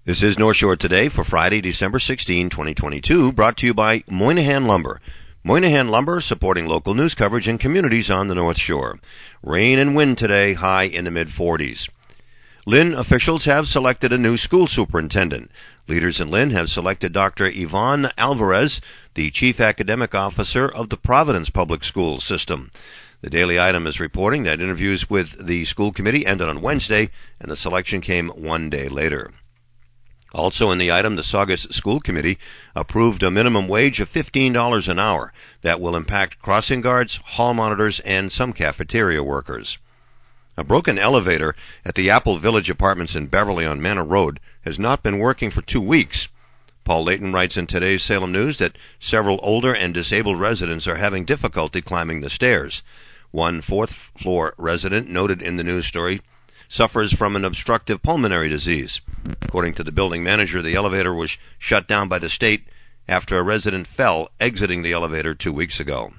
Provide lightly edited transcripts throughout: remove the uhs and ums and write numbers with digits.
This is North Shore Today for Friday, December 16, 2022, brought to you by Moynihan Lumber. Moynihan Lumber supporting local news coverage in communities on the North Shore. Rain and wind today, high in the mid-40s. Lynn officials have selected a new school superintendent. Leaders in Lynn have selected Dr. Yvonne Alvarez, the Chief Academic Officer of the Providence Public Schools System. The Daily Item is reporting that interviews with the school committee ended on Wednesday, and the selection came one day later. Also in the item, the Saugus School Committee approved a minimum wage of $15 an hour that will impact crossing guards, hall monitors, and some cafeteria workers. A broken elevator at the Apple Village Apartments in Beverly on Manor Road has not been working for 2 weeks. Paul Layton writes in today's Salem News that several older and disabled residents are having difficulty climbing the stairs. One fourth-floor resident noted in the news story suffers from an obstructive pulmonary disease. According to the building manager, the elevator was shut down by the state after a resident fell exiting the elevator 2 weeks ago.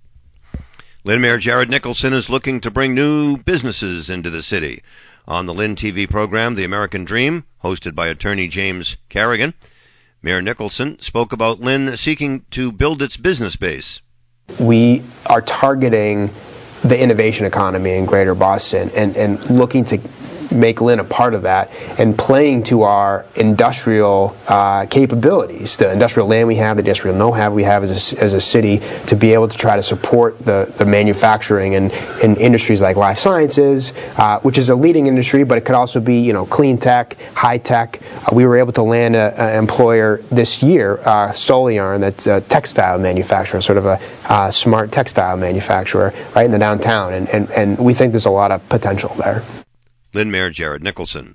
Lynn Mayor Jared Nicholson is looking to bring new businesses into the city. On the Lynn TV program, The American Dream, hosted by attorney James Carrigan, Mayor Nicholson spoke about Lynn seeking to build its business base. We are targeting the innovation economy in Greater Boston and looking to make Lynn a part of that and playing to our industrial capabilities, the industrial land we have, the industrial know-how we have as a city, to be able to try to support the manufacturing and industries like life sciences, which is a leading industry, but it could also be, clean tech, high tech. We were able to land an employer this year, Soliarn, that's a textile manufacturer, sort of a smart textile manufacturer, right in the downtown, and we think there's a lot of potential there. Lynn Mayor Jared Nicholson.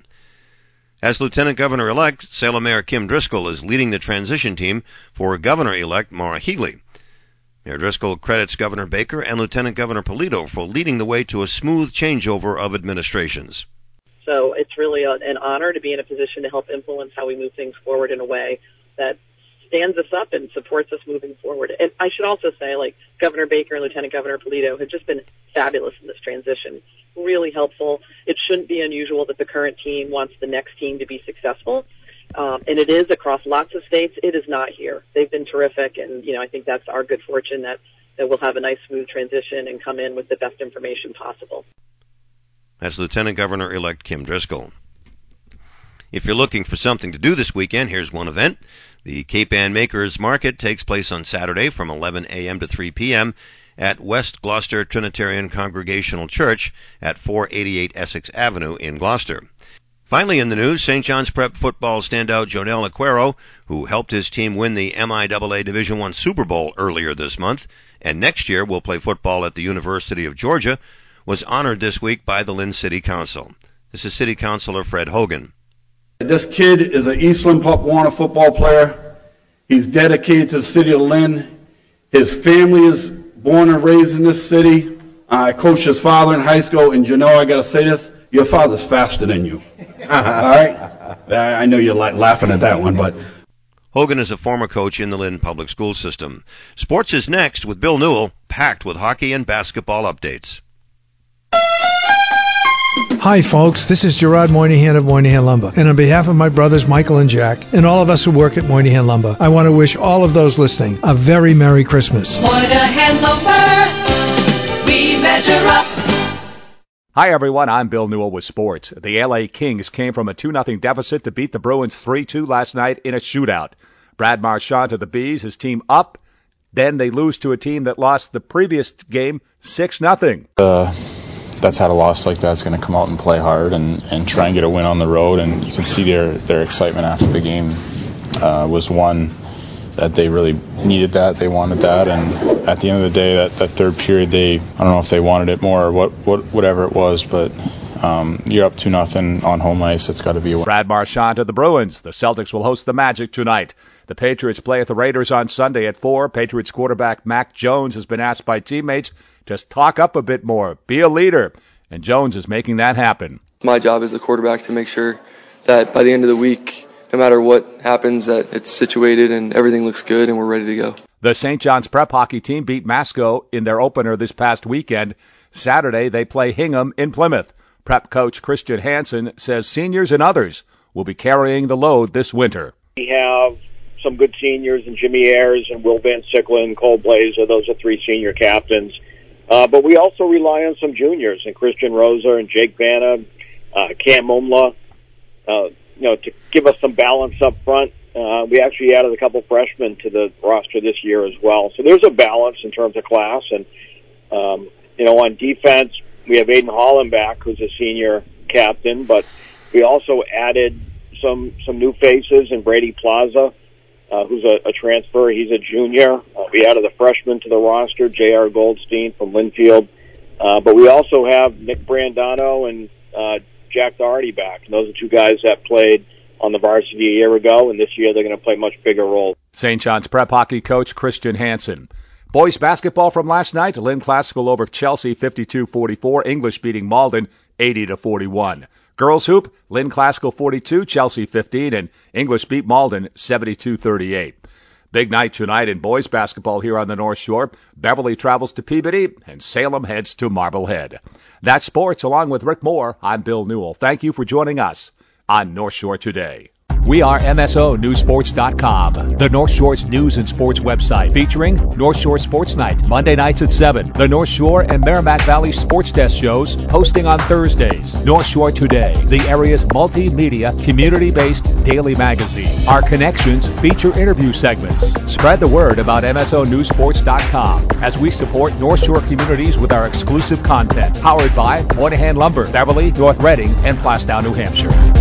As Lieutenant Governor-elect, Salem Mayor Kim Driscoll is leading the transition team for Governor-elect Maura Healey. Mayor Driscoll credits Governor Baker and Lieutenant Governor Polito for leading the way to a smooth changeover of administrations. So it's really an honor to be in a position to help influence how we move things forward in a way that stands us up and supports us moving forward. And I should also say, Governor Baker and Lieutenant Governor Polito have just been fabulous in this transition. Really helpful. It shouldn't be unusual that the current team wants the next team to be successful. And it is across lots of states. It is not here. They've been terrific, and, I think that's our good fortune that we'll have a nice, smooth transition and come in with the best information possible. That's Lieutenant Governor-elect Kim Driscoll. If you're looking for something to do this weekend, here's one event. The Cape Ann Makers Market takes place on Saturday from 11 a.m. to 3 p.m. at West Gloucester Trinitarian Congregational Church at 488 Essex Avenue in Gloucester. Finally in the news, St. John's Prep football standout Jonel Aquero, who helped his team win the MIAA Division I Super Bowl earlier this month, and next year will play football at the University of Georgia, was honored this week by the Lynn City Council. This is City Councilor Fred Hogan. This kid is an Eastland Pop Warner football player. He's dedicated to the city of Lynn. His family is born and raised in this city. I coached his father in high school, and I got to say this, your father's faster than you. All right? I know you're laughing at that one, but... Hogan is a former coach in the Lynn Public School System. Sports is next with Bill Newell, packed with hockey and basketball updates. Hi, folks. This is Gerard Moynihan of Moynihan Lumber. And on behalf of my brothers Michael and Jack, and all of us who work at Moynihan Lumber, I want to wish all of those listening a very Merry Christmas. Moynihan Lumber, we measure up. Hi, everyone. I'm Bill Newell with sports. The LA Kings came from a 2-0 deficit to beat the Bruins 3-2 last night in a shootout. Brad Marchand to the Bees, his team up. Then they lose to a team that lost the previous game 6-0. That's had a loss like that's going to come out and play hard and try and get a win on the road. And you can see their excitement after the game was one that they really needed that. They wanted that. And at the end of the day, that third period, I don't know if they wanted it more or whatever it was, but you're up 2-0 on home ice. It's got to be a win. Brad Marchand to the Bruins. The Celtics will host the Magic tonight. The Patriots play at the Raiders on Sunday at 4. Patriots quarterback Mac Jones has been asked by teammates, just talk up a bit more, be a leader, and Jones is making that happen. My job as the quarterback to make sure that by the end of the week, no matter what happens, that it's situated and everything looks good and we're ready to go. The St. John's Prep hockey team beat Masco in their opener this past weekend. Saturday, they play Hingham in Plymouth. Prep coach Christian Hansen says seniors and others will be carrying the load this winter. We have some good seniors in Jimmy Ayers and Will Van Sicklen and Cole Blazer. Those are 3 senior captains. But we also rely on some juniors, and Christian Rosa and Jake Vanna, Cam Mumla, to give us some balance up front. We actually added a couple freshmen to the roster this year as well. So there's a balance in terms of class. And, on defense, we have Aiden Holland back, who's a senior captain, but we also added some new faces in Brady Plaza, who's a transfer. He's a junior. We added a freshman to the roster, J.R. Goldstein from Linfield. But we also have Nick Brandano and Jack Doherty back. And those are 2 guys that played on the varsity a year ago, and this year they're going to play a much bigger role. St. John's Prep hockey coach Christian Hansen. Boys basketball from last night, Lynn Classical over Chelsea 52-44, English beating Malden 80-41. Girls hoop, Lynn Classical 42, Chelsea 15, and English beat Malden 72-38. Big night tonight in boys basketball here on the North Shore. Beverly travels to Peabody, and Salem heads to Marblehead. That's sports. Along with Rick Moore, I'm Bill Newell. Thank you for joining us on North Shore Today. We are MSONewsports.com, the North Shore's news and sports website, featuring North Shore Sports Night, Monday nights at 7, the North Shore and Merrimack Valley Sports Desk shows, hosting on Thursdays. North Shore Today, the area's multimedia, community-based daily magazine. Our connections feature interview segments. Spread the word about MSONewsports.com as we support North Shore communities with our exclusive content, powered by Moynihan Lumber, Beverly, North Reading, and Plastown, New Hampshire.